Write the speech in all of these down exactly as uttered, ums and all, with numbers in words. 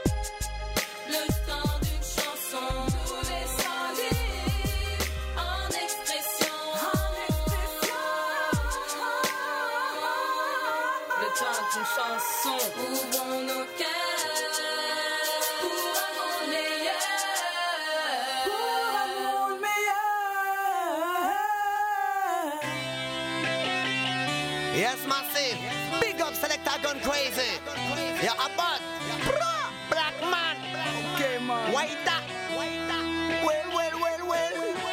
Le temps d'une chanson, tous les sons libres en expression, en expression. Le temps d'une chanson, ouvrons nos cœurs pour un monde meilleur, pour un monde meilleur. Yes, massive. Big up Selector Gun Crazy. Yeah, about Black Man. Okay, man. White that. Well, well, well, well.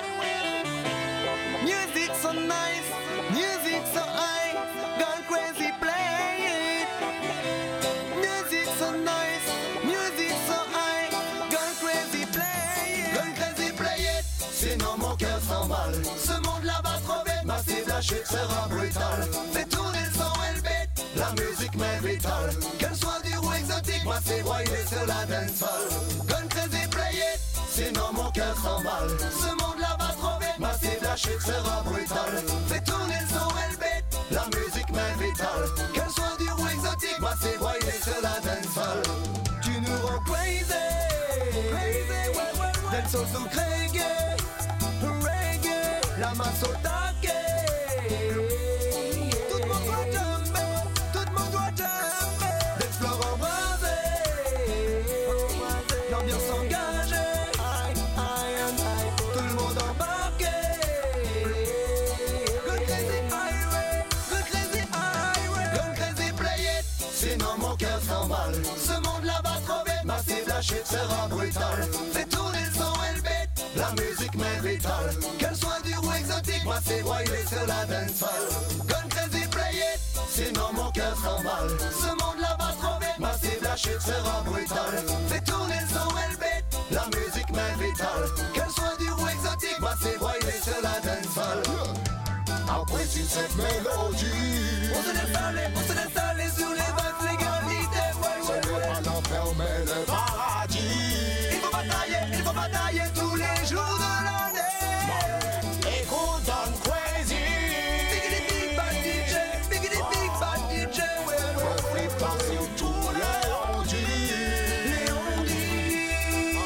Music so nice, music so high. Gun Crazy play it. Music so nice, music so high. Gun Crazy play it. Gun Crazy play it. Sinon mon cœur s'emballe. Ce monde-là va trop vite. Massive, la chute sera brutale. Fais tourner le son et le beat. La musique m'est vitale. Qu'elle soit du ou exotique, Massive, ouais, il est sur la dancehall. Gun Crazy play it. Sinon mon cœur s'emballe. Ce monde-là va trop vite. Massive, la chute sera brutale. Fais tourner le son et le beat. La musique m'est vitale. Qu'elle soit du ou exotique, Massive, ouais, il est sur la dancehall. Tu nous rends crazy. Crazy, ouais, ouais, ouais. Dancehall sous reggae. Reggae. La masse au taquet. Tout le monde doit jumper. Tout le monde doit jumper. D'explore embrasé. L'ambiance engagée. Aïe, aïe, aïe. Tout le monde embarqué. Gun Crazy highway. Gun Crazy highway. Gun Crazy play it. Sinon mon cœur s'emballe. Ce monde-là va trop vite. Massive, la chute sera brutale. Fais tourner le son et le beat. La musique m'est vitale. Qu'elle soit du ou exotique, Massive, ouais, il est sur la dancehall. Gun Crazy play it. Sinon mon cœur s'emballe. Ce monde-là va trop vite. Massive, la chute sera brutale. Fais tourner le son et le beat. La musique m'est vitale. Qu'elle soit du ou exotique, Massive, ouais, il est sur la dancehall. Apprécie cette mélodie. On se laisse aller, on se laisse aller sur les vibes l'égalité. Ouais, ouais, ouais. À l'enfer mais le paradis. Il faut batailler, il faut batailler tous les jours de l'année. Écoute Gun Crazy. Biggity big bad D J, biggity big bad D J. Ouais, ouais, ouais. Flip par sur tous les ondits. Les ondits.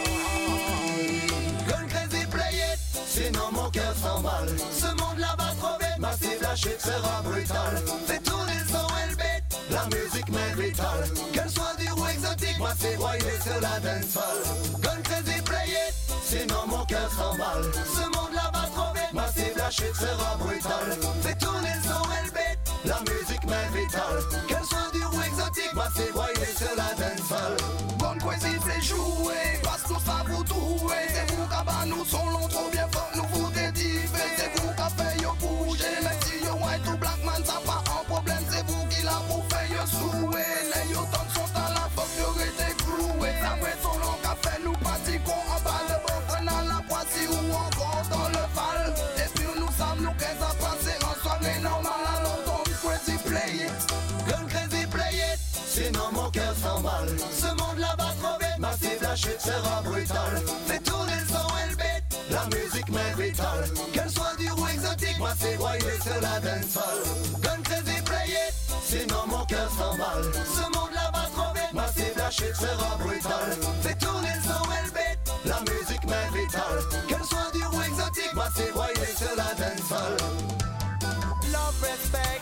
Gun Crazy play it. Sinon mon cœur s'emballe. Ce monde-là va trop vite. Massive, la chute sera brutale. Fais tourner le son et le beat. La musique m'est vitale. Qu'elle soit du ou exotique, Massive, ouais, il est sur la dancehall. Gun Crazy play it. Sinon mon cœur s'emballe. Ce monde-là va trop vite. Massive, la chute sera brutale. Fais tourner le son et le beat. La musique m'est vitale. Qu'elle soit du ou exotique, Massive, ouais, il est sur la dancehall. Gun Crazy fait jouer. Passe tout ça vous trouver. C'est vous qui avez nous son long trop bien fort. Nous vous détivez. C'est vous qui fait yo bouger. Même si yo white ou black man ça pas un problème. C'est vous qui l'a pour faire yo souhait. Les yo tant sont à la fuck yo été cloué. La vraie son long qu'a fait nous partir qu'on en bas le bon dans la Poissy ou encore dans le Val. Et puis nous sommes nous qu'est-ce à passer en soirée normale. Alors Gun Crazy play it. Gun Crazy play it. Sinon mon cœur s'emballe. Ce monde-là va trop vite. Massive, la chute sera brutale. Fais tourner le son et le beat. La musique m'est vitale. Qu'elle soit du ou exotique, Massive, ouais, il est sur la dancehall. Gun Crazy play it. Sinon mon cœur s'emballe. Ce monde-là va trop vite. Massive, la chute sera brutale. Fais tourner le son et le beat. La musique m'est vitale. Qu'elle soit du ou exotique, Massive, ouais, il est sur la dancehall. Love, respect,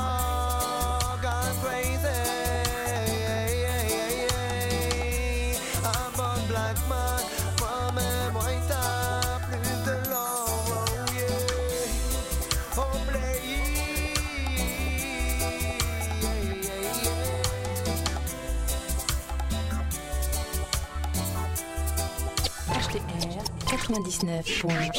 oh, Gun Crazy. I'm on Black Man. Promets-moi, t'as plus de love, oh yeah. Oh, play it. H T R quatre-vingt-dix-neuf point un.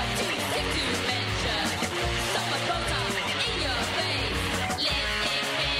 So much butter in your face. Let it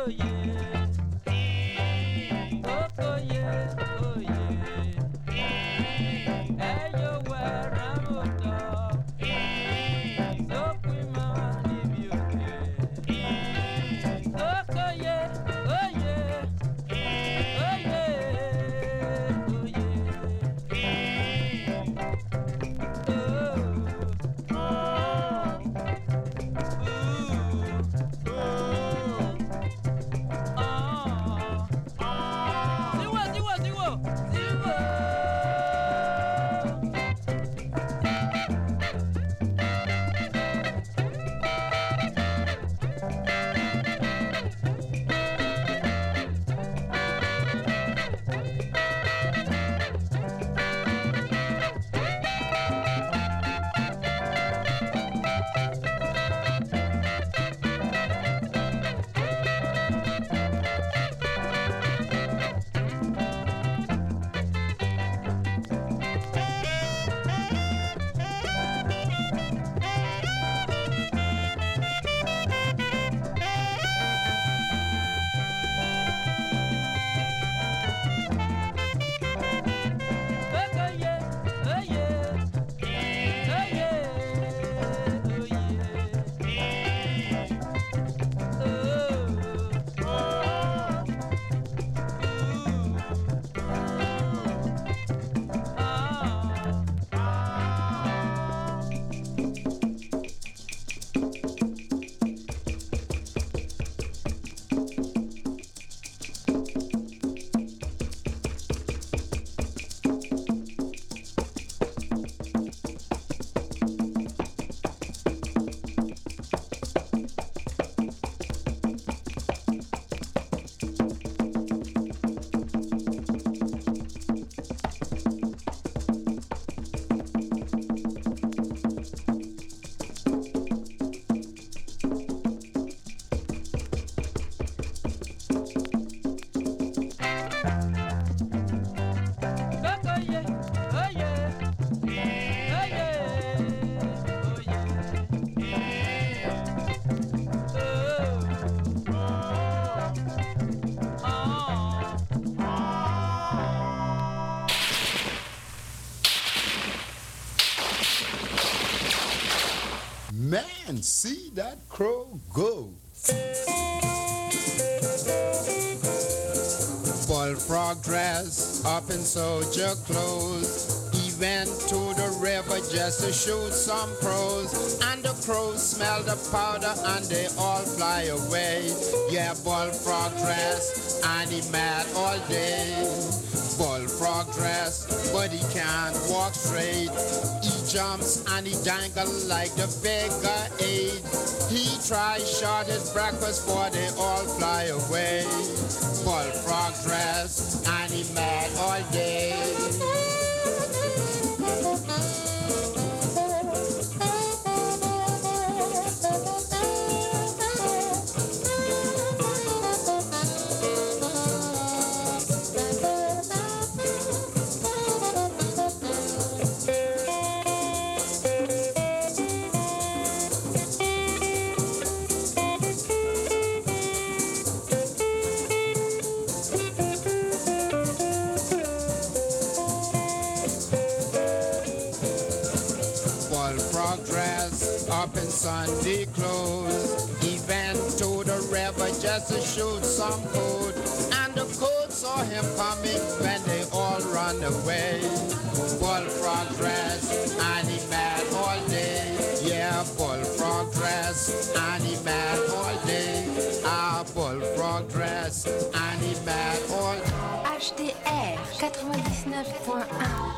Man, see that crow go. Bullfrog dress up in soldier clothes. He went to the river just to shoot some crows. And the crows smell the powder and they all fly away. Yeah, bullfrog dress and he mad all day. Bullfrog dress, but he can't walk straight. He jumps and he dangle like the beggar aid. He tries short his breakfast, but they all fly away. Bullfrog dress and he mad all day. Sunday clothes. He went to the river just to shoot some food. And the cold saw him coming when they all run away. Bullfrog dress and he mad all day. Yeah, bullfrog dress and he mad all day. Ah, bullfrog dress and he mad all day. H D R quatre-vingt-dix-neuf point un.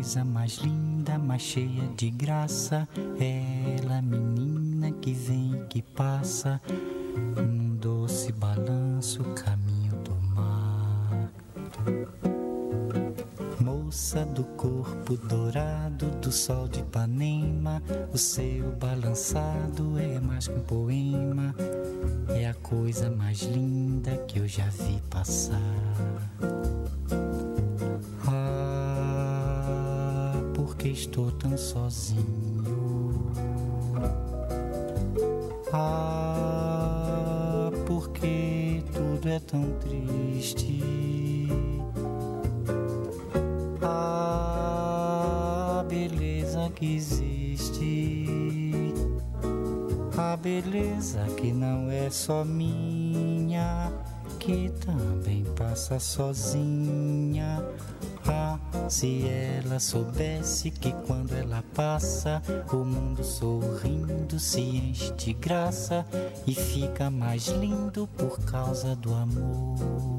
coisa mais linda, mais cheia de graça. Ela, menina que vem e que passa num doce balanço, caminho do mar. Moça do corpo dourado do sol de Ipanema, o seu balançado é mais que um poema. É a coisa mais linda que eu já vi passar. Ah, porque estou tão sozinho. Ah, porque tudo é tão triste. A beleza que existe, a beleza que não é só minha, que também passa sozinha. Ah, se ela soubesse que quando ela passa, o mundo sorrindo se enche de graça e fica mais lindo por causa do amor.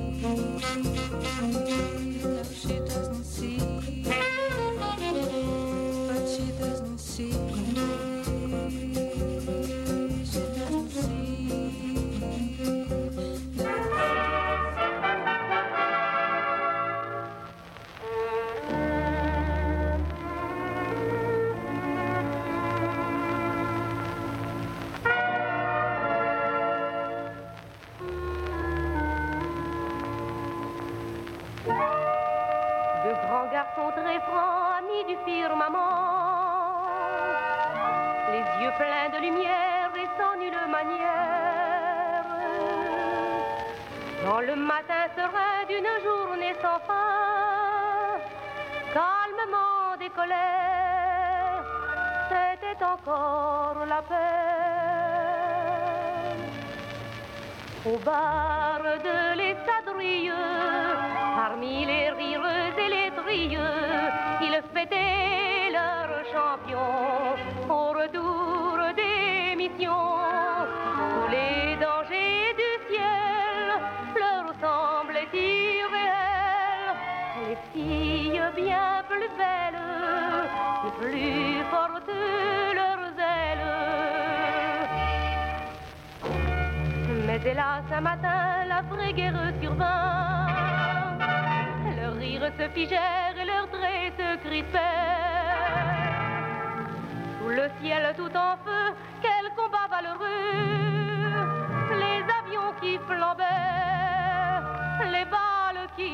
No, she doesn't see. De grands garçons très francs, amis du firmament, les yeux pleins de lumière et sans nulle manière. Dans le matin serein d'une journée sans fin, calmement décollait, c'était encore la paix. Au bar de l'Escadrille, parmi les rires et les trieux, ils fêtaient leur champion au retour des missions. Tous les dangers du ciel leur semblaient irréels. Les filles bien plus belles et plus fortes leurs ailes. Mais hélas, un matin, la vraie guerre survint. Leurs rires se figèrent et leurs traits se crispèrent. Sous le ciel tout en feu, quel combat valeureux. Les avions qui flambaient, les balles qui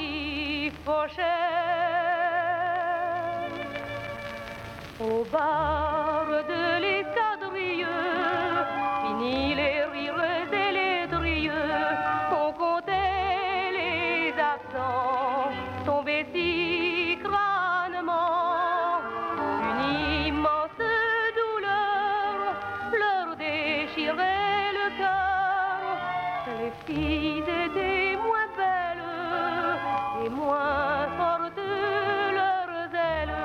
fauchaient. Au bar de l'Escadrille, fini les rires et les drieux, on comptait les absents, tombés si crânement. Une immense douleur leur déchirait le cœur. Les filles étaient moins belles et moins fortes leurs ailes.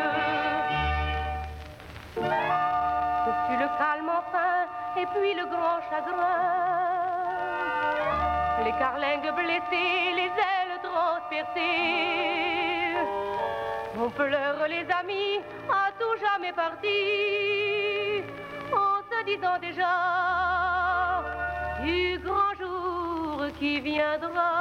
Ce fut le calme enfin et puis le grand chagrin. Les carlingues blessées, les ailes transpercées. On pleure les amis à tout jamais partis, en se disant déjà du grand jour qui viendra.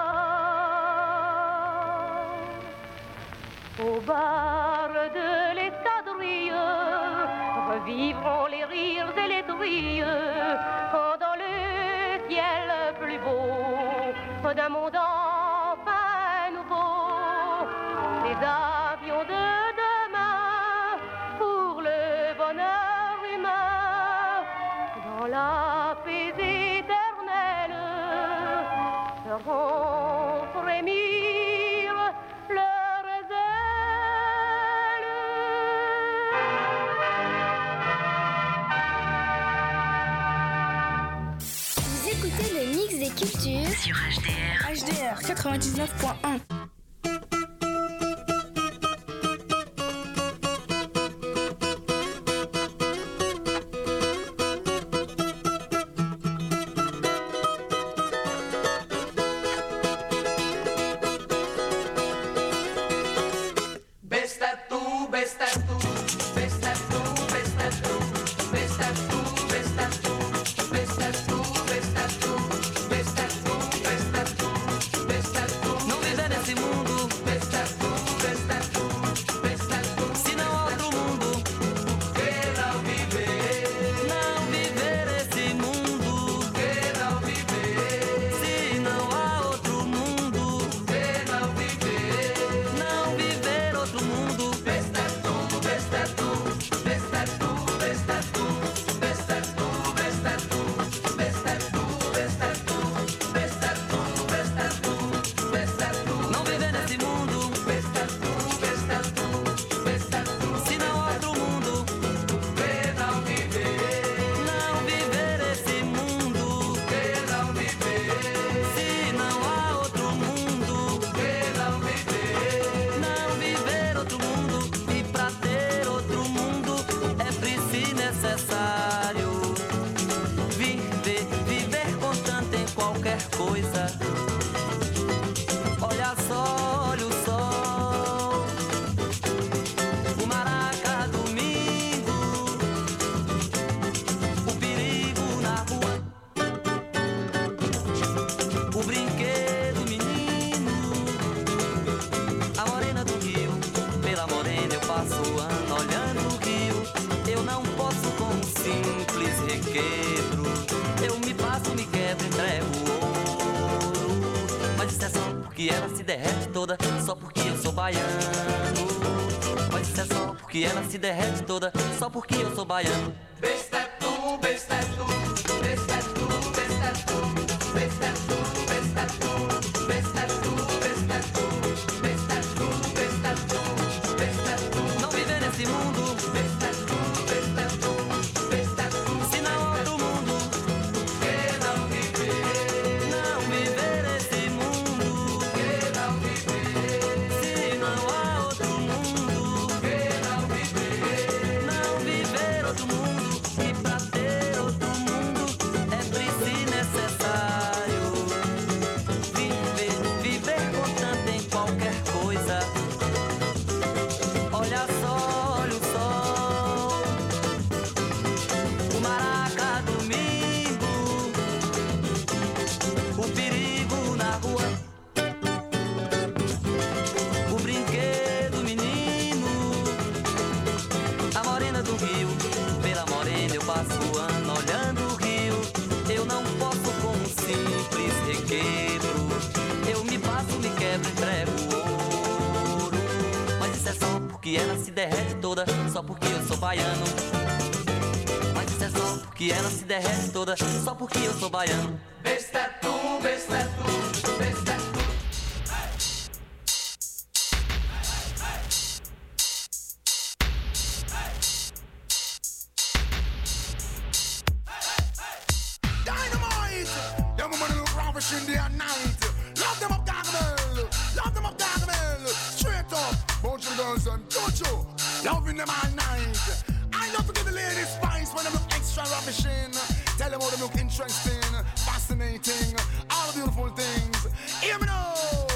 Au bar de l'Escadrille, revivront les rires et les trilles, quand dans le ciel plus beau d'un monde enfin nouveau, les avions de demain pour le bonheur humain, dans la paix éternelle, feront frémir leurs ailes. Vous écoutez le mix des cultures sur H D R. H D R quatre-vingt-dix-neuf point un. No me ganas porque ela se derrete toda, só porque eu sou baiano. Mas isso é só porque ela se derrete toda, só porque eu sou baiano. Besta é tu, besta é tu, besta é tu, besta é tu, besta é tu, besta é tu, besta é tu, besta é tu, besta é tu, besta é tu, besta é tu. Não viver nesse mundo, besta é tu, besta é tu, besta é tu. Se não há outro mundo, que não viver, não viver nesse mundo, que não viver, se não há outro mundo, que não viver, não viver outro mundo. E pra ter outro mundo é preciso necessário viver, viver constante em qualquer coisa. Olha só, olha o sol, o maraca domingo, o perigo na rua, o brinquedo menino, a morena do rio. Pela morena eu passo o ano olhando o rio. Eu não posso com um simples requebro. Eu me passo, me quebro, entrego ouro. Mas isso é só porque ela se derrete toda, só porque eu sou baiano. Mas isso é só porque ela se derrete toda, só porque eu sou baiano. besta é tu, besta é tu, besta é tu. Dynamite! Them women look ravish in day and night. Love them up, Gargamel. Love them up, Gargamel. Straight up. Bunch of girls and Jojo. Loving them all night. I love to give the ladies spice when they look extra ravishing. Tell them how they look interesting, fascinating, all the beautiful things. Hear me now,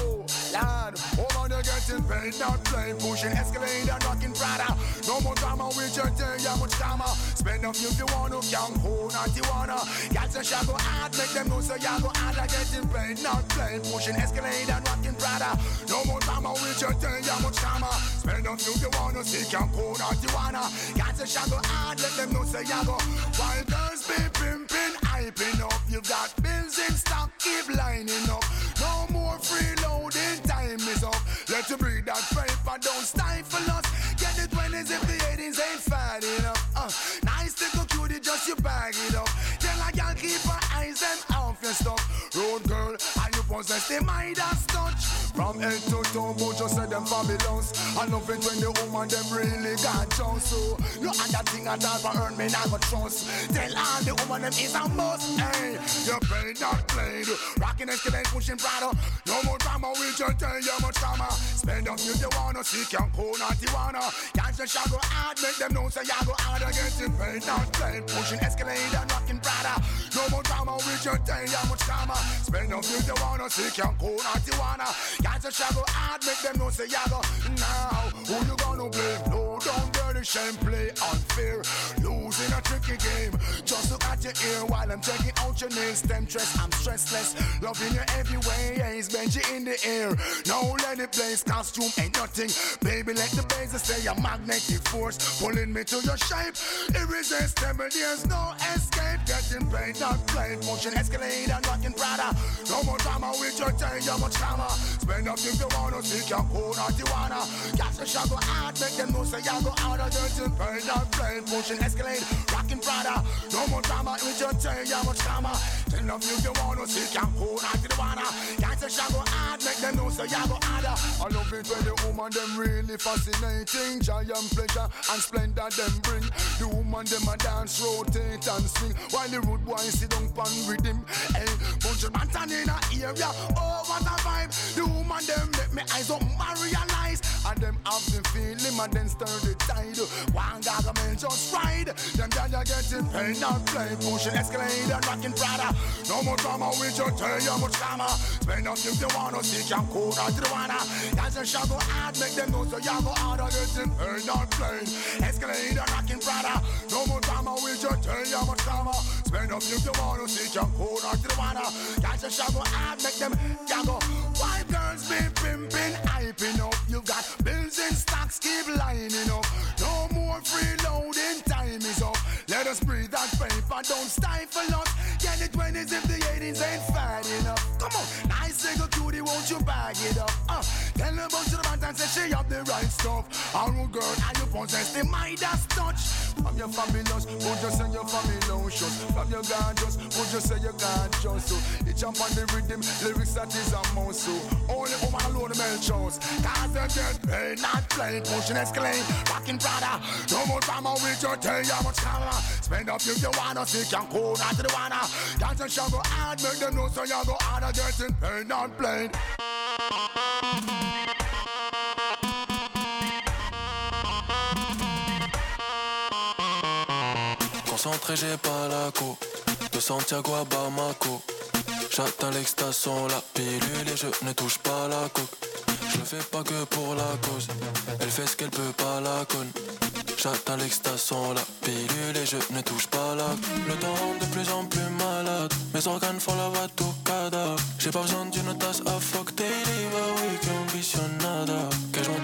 lad. Over there getting paid, not playing, pushing Escalade and rocking Prada. No more drama with your day, yeah, much drama. Spend a few if you want to, young ho, not you wanna. Y'all say shall go out, make them know so y'all go out. Like getting paid, not playing, pushing Escalade and rocking Prada. No more drama with your day, yeah, much drama. Spend a few if you want to, see young ho, not you wanna. Y'all say shall go out, let them know so y'all go. While girls be pimping, hyping up, you got bills in stock, keep lining up. No more freeloading, time is up. Let you breathe that paper, don't stifle us. Get the twenties if the eighties ain't fat enough. Uh, nice little cutie, just you bag it up. Tell a girl keep her eyes and off your stuff. Road girl, and you possess the Midas touch. From head to toe, but you say them fabulous. I love it when the woman them really got you. So no other thing at all for earn me not go trust. Tell all the woman them is a must. Hey, you paid not played. Rocking Escalade, pushing Prada. No more drama with your day, you much drama. Spend up if you wanna, seek your cool, not you wanna. Can't just shall go hard, make them know say you go hard. Getting paid not played, pushing Escalade and rocking Prada. No more drama with your day, you much drama. Spend up if you wanna, seek your cool, not you wanna. Can't just shall go hard, make them know say you go. Now, who you gonna blame? No, don't dirty shame, play unfair. Losing a tricky game. Just look at your ear while I'm checking out your nails. Temptress, I'm stressless. Loving you every way, Ace Benji in the air. Now let it blaze, costume ain't nothing. Baby, let the bases say a magnetic force pulling me to your shape. Irresistible, there's no escape. Getting paid, not played. Motion Escalade and rocking Prada. No more drama with your tail, you much drama. Spend up if you wanna, seek your cool, not you wanna. Catch the shot, go out, make them know say you go out. Getting paid, not played. Motion Escalade, rocking Prada. No more drama with your tail, you much drama. Spend up if you wanna, seek your cool, not you wanna. Catch the shot, go out, make them know say you go out. I love it when the woman them really fascinating. Giant pleasure and splendor them bring. The woman them a dance, rotate and swing, while the rude boy sit down pan rhythm. Hey, bunch of bantan in a area, oh what a vibe. The woman them make me eyes up materialize, and them have the feeling and then stir the tide. One Gargamel just ride, them dada getting paid not play. Pushing Escalade and rocking Prada. No more drama with your tail, you much drama. Spend up if you wanna, seek your cool or you wanna. That's a shall go out, make them know so you go out. Getting paid not play. Escalade and rocking Prada. No more drama with your tail, you much drama. Spend up if you wanna, seek your cool or you wanna. That's a shall go out, make them you go. Why girls be pimping, hyping up? You got bills in stocks, keep lining up. No more freeloading, time is up. Let us breathe that paper, don't stifle us. Get the twenties if the eighties ain't fat enough. Come on, nice little cutie, won't you bag it up? Uh, tell her about to the man and say she have the right stuff. All girl, and you possess the Midas touch. From your fabulous, would you say you're fabulous? From your gorgeous, would you say you're gorgeous? So you jump on the rhythm, lyrics that is a mouse. So only woman alone the male shows. Cause they get paid, not played, pushing escalate, rocking Prada. No more drama with your tail, how much camera. Spend up if you wanna, see can go not to the wanna. Dance and shall go hard, make them know so you go harder, getting paid, not played. Concentré, j'ai pas la co. De Santiago à Bamako. J'atteins l'excitation, la pilule et je ne touche pas la coque. Je le fais pas que pour la cause. Elle fait ce qu'elle peut pas la conne. J'atteins l'excitation, la pilule et je ne touche pas la. Le temps rend de plus en plus malade. Mes organes font la batucada. J'ai pas besoin d'une tasse à fuck daily, bah oui, que ambitionada. Que je monte